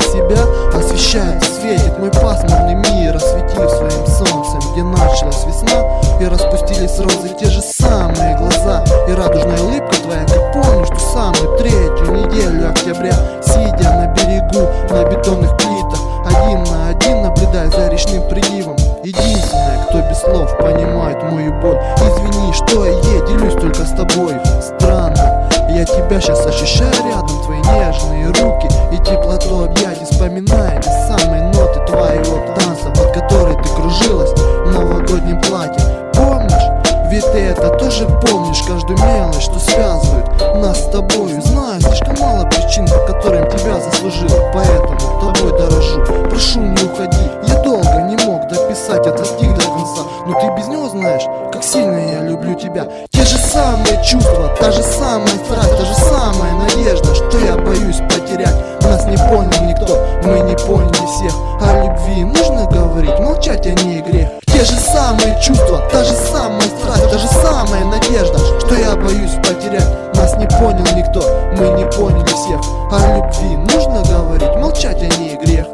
себя освещает и светит мой пасмурный мир, осветив своим солнцем, где началась весна, и распустились розы те же самые глаза, и радужная улыбка твоя, как помнишь ту самую третью неделю октября, сидя на берегу на бетонных плитах, один на один наблюдая за речным приливом. Единственная, кто без слов понимает мою боль. Извини, что я делюсь только с тобой. Странно, я тебя сейчас ощущаю рядом, твои нежные руки и теплоту объятий, вспоминая те самые ноты твоего танца, под которой ты кружилась в новогоднем платье. Помнишь? Ведь ты это тоже помнишь, каждую мелочь, что связывает нас с тобой. Знаю, слишком мало причин, по которым тебя заслужил, поэтому тобой дорожу. Прошу, не уходи, я долго не мог дописать этот стих до конца, но ты без него знаешь, как сильно я люблю тебя. Те же самые чувства, та же самая страсть, та же самая надежда, что я боюсь потерять. Нас не понял никто, мы не поняли всех. О любви нужно говорить, молчать о ней грех. Те же самые чувства, та же самая страсть, та же самая надежда, что я боюсь потерять. Нас не понял никто, мы не поняли всех. О любви нужно говорить, молчать о ней грех.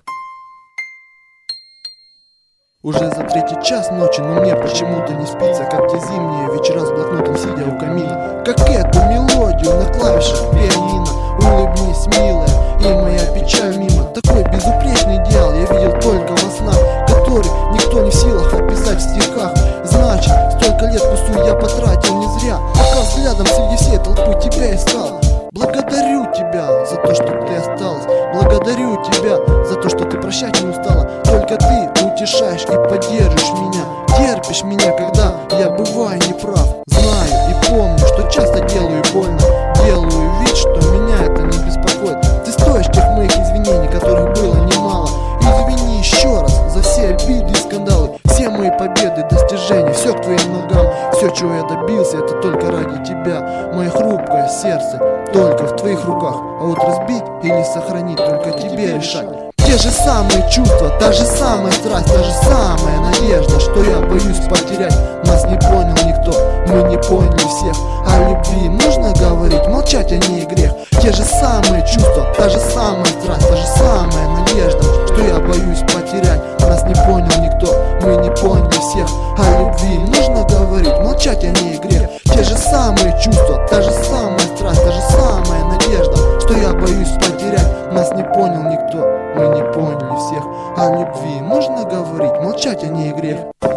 Уже за 3-й час ночи, но мне почему-то не спится, как те зимние вечера с блокнотом сидя у камина. Как эту мелодию на клавишах пианино. Улыбнись, милая, и моя печаль мимо. Такой безупречный идеал я видел только во снах, который никто не в силах описать в стихах. Значит, столько лет пустую я потратил не зря, пока взглядом среди всей толпы тебя искал. Благодарю тебя за то, что ты осталась. Благодарю тебя за то, что ты прощать не устала. Только ты утешаешь и поддержишь меня, терпишь меня, когда я бываю неправ. Знаю и помню, что часто делаю больно, делаю вид, что меня это не беспокоит. Ты стоишь тех моих извинений, которых было немало. Извини еще раз за все обиды и скандалы, все мои победы, достижения, все к твоим ногам. Все, чего я добился, это только ради тебя. Мое хрупкое сердце только в твоих руках, а вот разбить или сохранить только тебе решать. Те же самые чувства, та же самая страсть, та же самая надежда, что я боюсь потерять. Нас не понял никто, мы не поняли всех. О любви нужно говорить, молчать о ней грех. Те же самые чувства, та же самая страсть, та же самая надежда, что я боюсь потерять. Нас не понял никто, мы не поняли всех. О любви нужно говорить, молчать о ней грех. Те же самые чувства, та же самая страсть, та же самая надежда, что я боюсь потерять. Нас не понял никто, мы не поняли всех. О любви нужно говорить, молчать о ней грех.